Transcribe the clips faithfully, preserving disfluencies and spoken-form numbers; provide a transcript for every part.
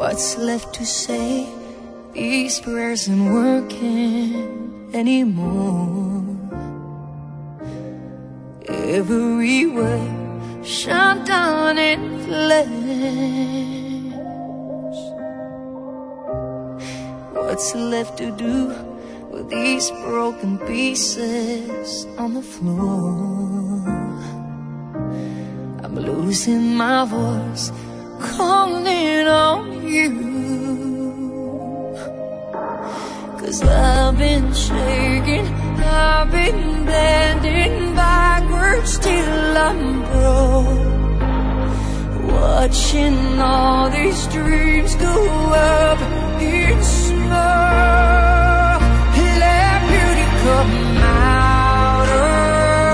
What's left to say? These prayers aren't working anymore. Every word shut down in flames. What's left to do with these broken pieces on the floor? I'm losing my voice, calling on you, 'cause I've been shaking, I've been bending backwards till I'm broke, watching all these dreams go up in smoke. Let beauty come out of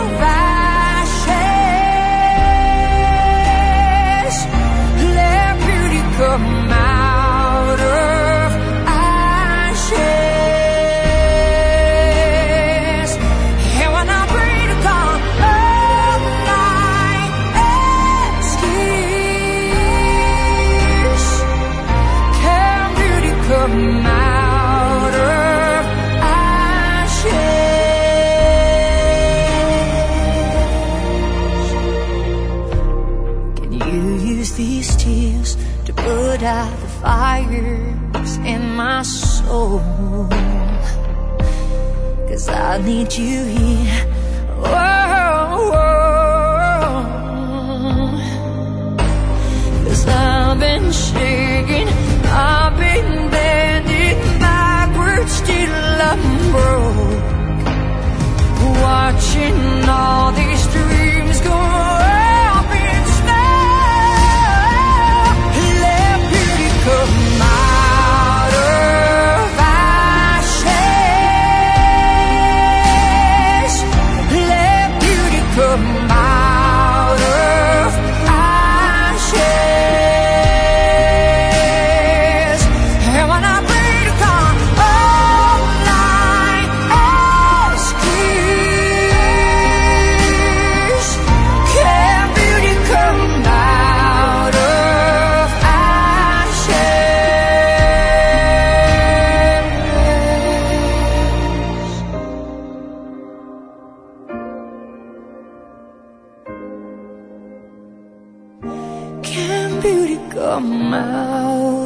ashes. Let beauty come out of ashes. And when I pray to God, all my excuse, can beauty come out of ashes? Can you use these tears to put out the fires in my soul? 'Cause I need you here. Oh, oh. 'Cause I've been shaking, I've been bending backwards till I'm broke, watching all these dreams go up in smoke. Let beauty come out of ashes. Let beauty come out of ashes. And when I pray to God, all I excuse, can beauty come out of ashes? Can beauty come out